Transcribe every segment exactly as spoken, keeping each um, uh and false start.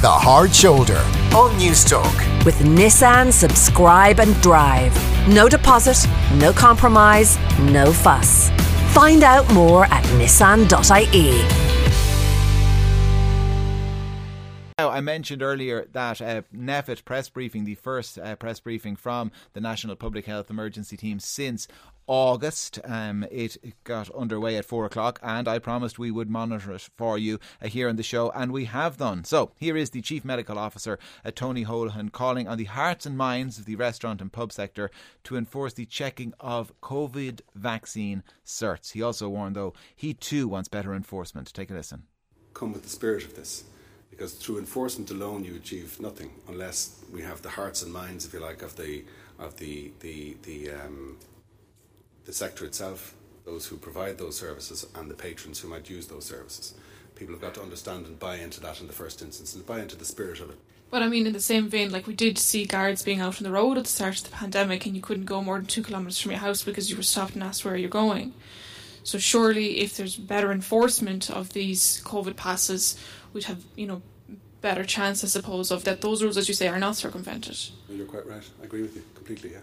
The Hard Shoulder on Newstalk. With Nissan Subscribe and Drive. No deposit, no compromise, no fuss. Find out more at nissan dot I E. Now, I mentioned earlier that uh, NPHET press briefing, the first uh, press briefing from the National Public Health Emergency Team since August. Um, it got underway at four o'clock and I promised we would monitor it for you uh, here on the show, and we have done. So here is the Chief Medical Officer, uh, Tony Holohan, calling on the hearts and minds of the restaurant and pub sector to enforce the checking of COVID vaccine certs. He also warned, though, he too wants better enforcement. Take a listen. Come with the spirit of this, because through enforcement alone you achieve nothing unless we have the hearts and minds, if you like, of the of the the the, um, the sector itself, those who provide those services, and the patrons who might use those services. People have got to understand and buy into that in the first instance, and buy into the spirit of it. But I mean, in the same vein, like, we did see guards being out on the road at the start of the pandemic, and you couldn't go more than two kilometres from your house because you were stopped and asked where you're going. So surely, if there's better enforcement of these COVID passes, we'd have, you know, better chance, I suppose, of that those rules, as you say, are not circumvented. You're quite right. I agree with you completely, yeah.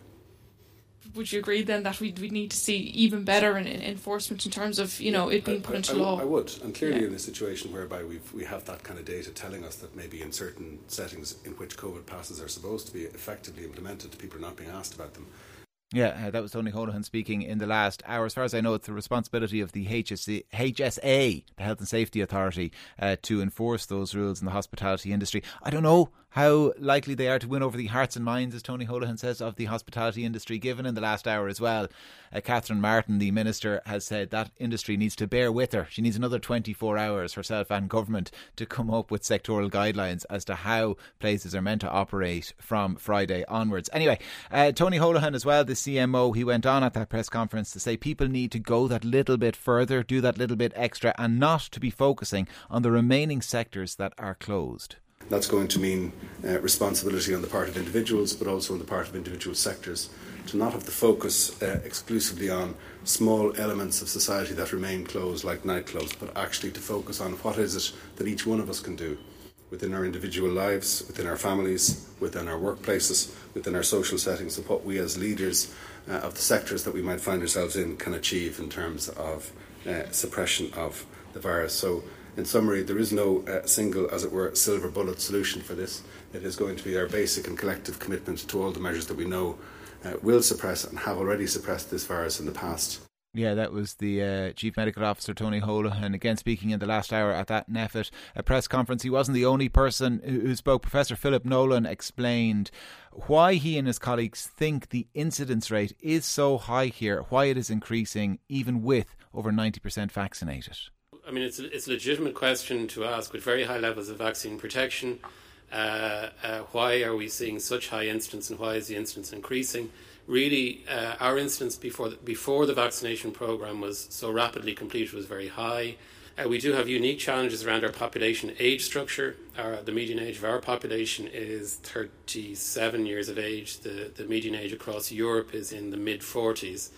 Would you agree then that we we need to see even better in, in enforcement in terms of, you know, it being put I, into I, law? I would, and clearly yeah. in a situation whereby we've, we have that kind of data telling us that maybe in certain settings in which COVID passes are supposed to be effectively implemented, people are not being asked about them. Yeah, uh, that was Tony Holohan speaking in the last hour. As far as I know, it's the responsibility of the H S A, H S A, the Health and Safety Authority, uh, to enforce those rules in the hospitality industry. I don't know how likely they are to win over the hearts and minds, as Tony Holohan says, of the hospitality industry, given in the last hour as well. Uh, Catherine Martin, the Minister, has said that industry needs to bear with her. She needs another twenty-four hours, herself and government, to come up with sectoral guidelines as to how places are meant to operate from Friday onwards. Anyway, uh, Tony Holohan as well, the C M O, he went on at that press conference to say people need to go that little bit further, do that little bit extra, and not to be focusing on the remaining sectors that are closed. That's going to mean uh, responsibility on the part of individuals, but also on the part of individual sectors, to not have the focus uh, exclusively on small elements of society that remain closed, like nightclubs, but actually to focus on what is it that each one of us can do within our individual lives, within our families, within our workplaces, within our social settings, and what we as leaders uh, of the sectors that we might find ourselves in can achieve in terms of uh, suppression of the virus. So, in summary, there is no uh, single, as it were, silver bullet solution for this. It is going to be our basic and collective commitment to all the measures that we know uh, will suppress and have already suppressed this virus in the past. Yeah, that was the uh, Chief Medical Officer, Tony Holohan, again speaking in the last hour at that NPHET a press conference. He wasn't the only person who spoke. Professor Philip Nolan explained why he and his colleagues think the incidence rate is so high here, why it is increasing even with over ninety percent vaccinated. I mean, it's a, it's a legitimate question to ask with very high levels of vaccine protection. Uh, uh, why are we seeing such high incidence, and why is the incidence increasing? Really, uh, our incidence before the, before the vaccination programme was so rapidly completed was very high. Uh, we do have unique challenges around our population age structure. Our, the median age of our population is thirty-seven years of age. The, the median age across Europe is in the mid-forties.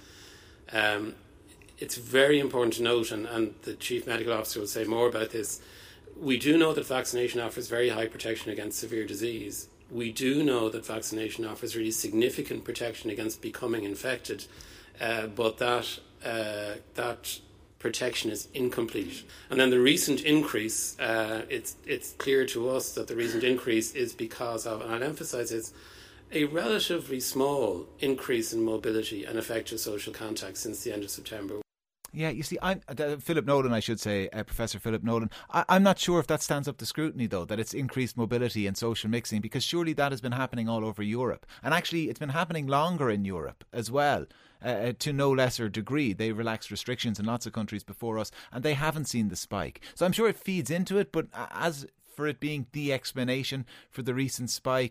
Um, it's very important to note, and, and the Chief Medical Officer will say more about this, we do know that vaccination offers very high protection against severe disease. We do know that vaccination offers really significant protection against becoming infected, uh, but that uh, that protection is incomplete. And then the recent increase, uh, it's it's clear to us that the recent increase is because of, and I'll emphasise it's a relatively small increase in mobility and effective social contact since the end of September. Yeah, you see, I'm uh, Philip Nolan, I should say, uh, Professor Philip Nolan. I, I'm not sure if that stands up to scrutiny, though, that it's increased mobility and social mixing, because surely that has been happening all over Europe. And actually, it's been happening longer in Europe as well, uh, to no lesser degree. They relaxed restrictions in lots of countries before us, and they haven't seen the spike. So I'm sure it feeds into it, but as for it being the explanation for the recent spike, uh,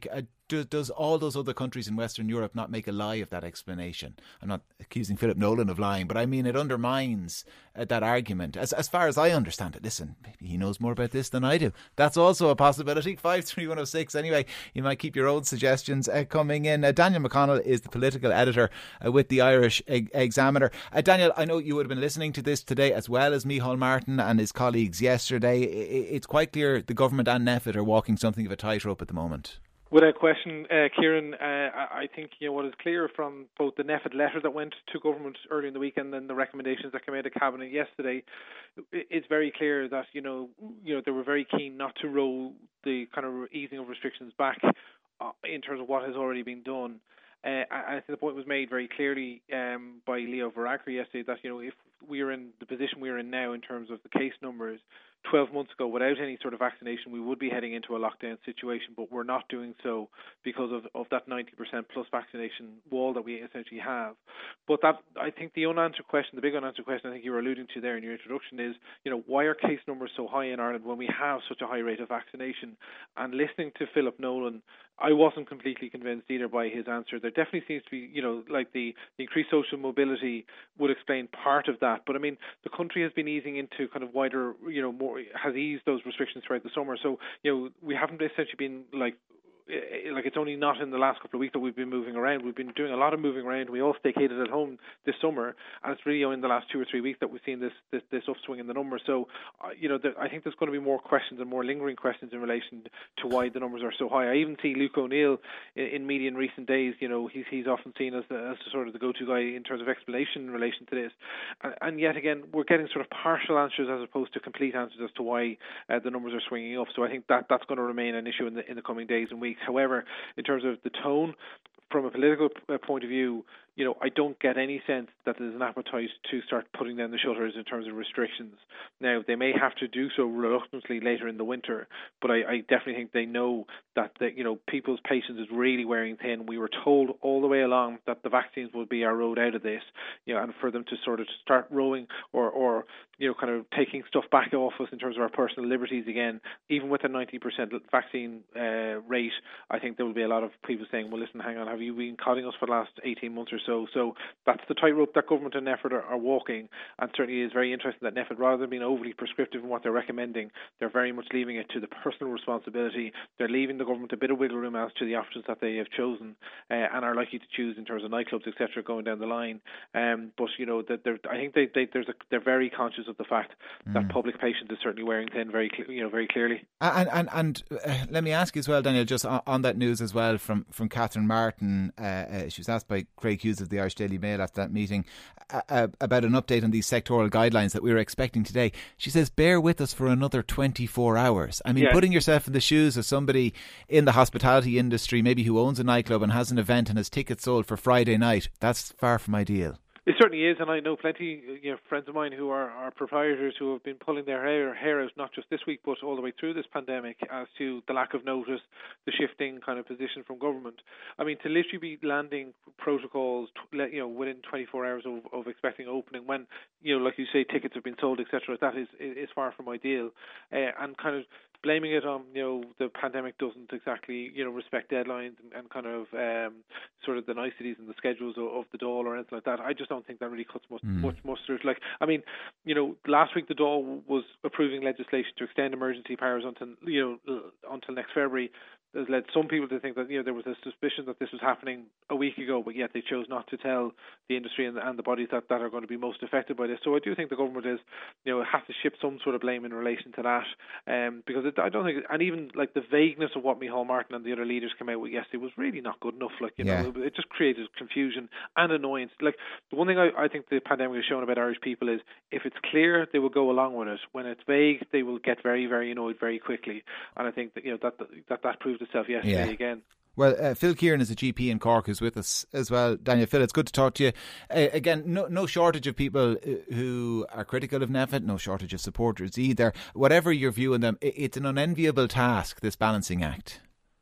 do, does all those other countries in Western Europe not make a lie of that explanation? I'm not accusing Philip Nolan of lying, but I mean it undermines uh, that argument. As as far as I understand it, listen, maybe he knows more about this than I do. That's also a possibility. five three one oh six. Anyway, you might keep your own suggestions uh, coming in. Uh, Daniel McConnell is the political editor uh, with the Irish e- Examiner. Uh, Daniel, I know you would have been listening to this today as well as Micheál Martin and his colleagues yesterday. It's quite clear the government and NPHET are walking something of a tightrope at the moment. Without question, uh, Kieran, uh, I think you know what is clear from both the NPHET letter that went to government early in the week and then the recommendations that came out of cabinet yesterday. It's very clear that you know you know they were very keen not to roll the kind of easing of restrictions back uh, in terms of what has already been done. Uh, I think the point was made very clearly um, by Leo Varadkar yesterday that you know if we are in the position we are in now in terms of the case numbers, twelve months ago, without any sort of vaccination, we would be heading into a lockdown situation, but we're not doing so because of, of that ninety percent plus vaccination wall that we essentially have. But that, I think the unanswered question, the big unanswered question I think you were alluding to there in your introduction is, you know, why are case numbers so high in Ireland when we have such a high rate of vaccination? And listening to Philip Nolan, I wasn't completely convinced either by his answer. There definitely seems to be, you know, like the, the increased social mobility would explain part of that. But I mean, the country has been easing into kind of wider, you know, more, has eased those restrictions throughout the summer. So, you know, we haven't essentially been like, like it's only not in the last couple of weeks that we've been moving around. We've been doing a lot of moving around. We all staycated at home this summer, and it's really only in the last two or three weeks that we've seen this this, this upswing in the numbers. So, uh, you know, there, I think there's going to be more questions and more lingering questions in relation to why the numbers are so high. I even see Luke O'Neill in, in media in recent days. You know, he's he's often seen as the, as sort of the go-to guy in terms of explanation in relation to this. And, and yet again, we're getting sort of partial answers as opposed to complete answers as to why uh, the numbers are swinging up. So I think that that's going to remain an issue in the in the coming days and weeks. However, in terms of the tone, from a political point of view, you know, I don't get any sense that there's an appetite to start putting down the shutters in terms of restrictions. Now, they may have to do so reluctantly later in the winter, but I, I definitely think they know that, the, you know, people's patience is really wearing thin. We were told all the way along that the vaccines would be our road out of this, you know, and for them to sort of start rowing or, or you know, kind of taking stuff back off us in terms of our personal liberties again, even with a ninety percent vaccine uh, rate, I think there will be a lot of people saying, well, listen, hang on, have you been codding us for the last eighteen months or so? So, so that's the tightrope that government and NPHET are, are walking, and certainly it is very interesting that NPHET, rather than being overly prescriptive in what they're recommending, they're very much leaving it to the personal responsibility. They're leaving the government a bit of wiggle room as to the options that they have chosen uh, and are likely to choose in terms of nightclubs, et cetera, going down the line. Um, but you know, that I think they, they there's a, they're very conscious of the fact mm. that public patience is certainly wearing thin, very you know, very clearly. And and and uh, let me ask you as well, Daniel, just on, on that news as well from from Catherine Martin. Uh, uh, she was asked by Craig Hughes of the Irish Daily Mail after that meeting uh, uh, about an update on these sectoral guidelines that we were expecting today. She says, bear with us for another twenty-four hours. I mean, yeah. Putting yourself in the shoes of somebody in the hospitality industry, maybe who owns a nightclub and has an event and has tickets sold for Friday night, that's far from ideal. It certainly is, and I know plenty, you know, friends of mine who are, are proprietors who have been pulling their hair, hair out, not just this week, but all the way through this pandemic, as to the lack of notice, the shifting kind of position from government. I mean, to literally be landing protocols, you know, within twenty-four hours of, of expecting opening, when, you know, like you say, tickets have been sold, et cetera, that is is far from ideal, uh, and kind of blaming it on, you know, the pandemic doesn't exactly, you know, respect deadlines and, and kind of um, sort of the niceties and the schedules of, of the Dáil or anything like that. I just don't think that really cuts much, mm. much mustard. Like, I mean, you know, last week the Dáil was approving legislation to extend emergency powers until, you know, until next February. Has led some people to think that, you know, there was a suspicion that this was happening a week ago, but yet they chose not to tell the industry and the, and the bodies that, that are going to be most affected by this. So I do think the government is, you know, has to ship some sort of blame in relation to that, um, because it, I don't think, and even like the vagueness of what Micheál Martin and the other leaders came out with yesterday was really not good enough. Like, you yeah. know, it, it just created confusion and annoyance. Like, the one thing I, I think the pandemic has shown about Irish people is if it's clear, they will go along with it. When it's vague, they will get very, very annoyed very quickly. And I think that, you know, that that that proved itself yesterday yeah. again. Well, uh, Phil Kieran is a G P in Cork who's with us as well. Daniel, Phil, it's good to talk to you. Uh, again, no, no shortage of people who are critical of NPHET, no shortage of supporters either. Whatever your view on them, it's an unenviable task, this balancing act.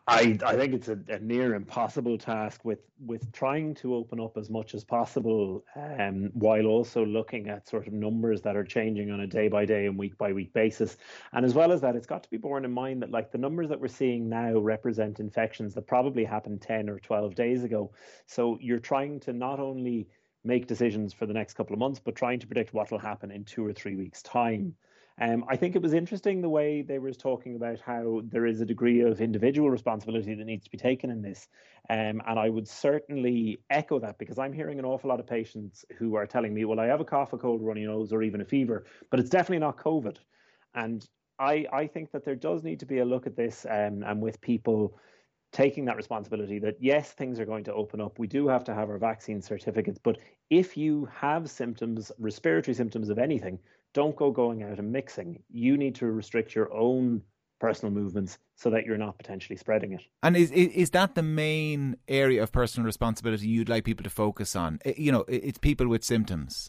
I, I think it's a, a near impossible task with, with trying to open up as much as possible um, while also looking at sort of numbers that are changing on a day by day and week by week basis. And as well as that, it's got to be borne in mind that like the numbers that we're seeing now represent infections that probably happened ten or twelve days ago. So you're trying to not only make decisions for the next couple of months, but trying to predict what will happen in two or three weeks' time. Um, I think it was interesting the way they were talking about how there is a degree of individual responsibility that needs to be taken in this. Um, and I would certainly echo that, because I'm hearing an awful lot of patients who are telling me, well, I have a cough, a cold, runny nose, or even a fever, but it's definitely not COVID. And I, I think that there does need to be a look at this um, and with people taking that responsibility that, yes, things are going to open up. We do have to have our vaccine certificates. But if you have symptoms, respiratory symptoms of anything, don't go going out and mixing. You need to restrict your own personal movements so that you're not potentially spreading it. And is is that the main area of personal responsibility you'd like people to focus on? You know, it's people with symptoms.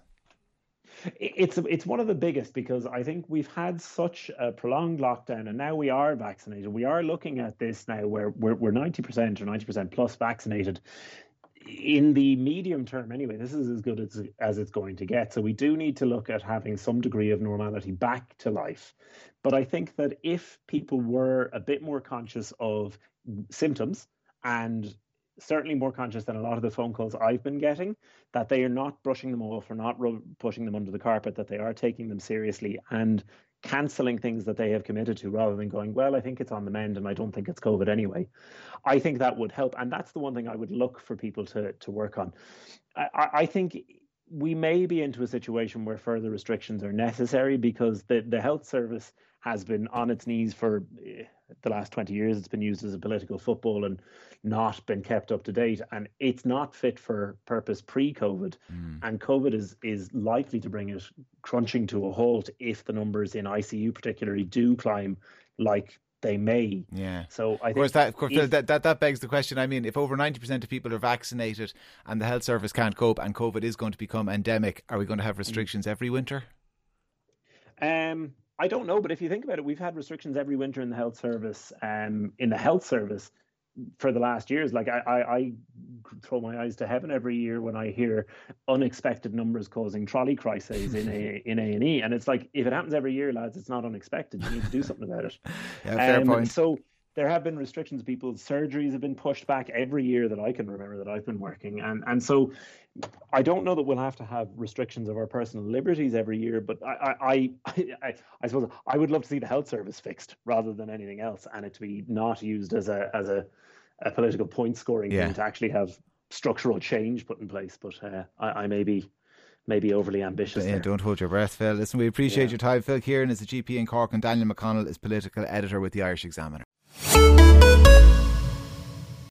It's it's one of the biggest, because I think we've had such a prolonged lockdown, and now we are vaccinated. We are looking at this now where we're, we're ninety percent or ninety percent plus vaccinated. In the medium term, anyway, this is as good as, as it's going to get. So we do need to look at having some degree of normality back to life. But I think that if people were a bit more conscious of symptoms, and certainly more conscious than a lot of the phone calls I've been getting, that they are not brushing them off or not ru- pushing them under the carpet, that they are taking them seriously and cancelling things that they have committed to, rather than going, well, I think it's on the mend and I don't think it's COVID anyway. I think that would help. And that's the one thing I would look for people to, to work on. I, I think we may be into a situation where further restrictions are necessary, because the, the health service has been on its knees for the last twenty years. It's been used as a political football and not been kept up to date. And it's not fit for purpose pre-COVID. Mm. And COVID is is likely to bring it crunching to a halt if the numbers in I C U particularly do climb like they may. Yeah. So I think of course, that, of course if, that, that that begs the question. I mean, if over ninety percent of people are vaccinated and the health service can't cope and COVID is going to become endemic, are we going to have restrictions every winter? Um, I don't know, but if you think about it, we've had restrictions every winter in the health service. Um, in the health service for the last years, like I, I, I throw my eyes to heaven every year when I hear unexpected numbers causing trolley crises in a in A and E, and it's like, if it happens every year, lads, it's not unexpected. You need to do something about it. Yeah, fair um, point. So there have been restrictions. People's surgeries have been pushed back every year that I can remember that I've been working, and and so I don't know that we'll have to have restrictions of our personal liberties every year, but I I, I, I, I suppose I would love to see the health service fixed rather than anything else, and it to be not used as a as a, a political point scoring yeah. thing, to actually have structural change put in place. But uh, I, I may be maybe overly ambitious. Yeah, there. Don't hold your breath, Phil. Listen, we appreciate Yeah. your time. Phil Kieran is a G P in Cork, and Daniel McConnell is political editor with the Irish Examiner.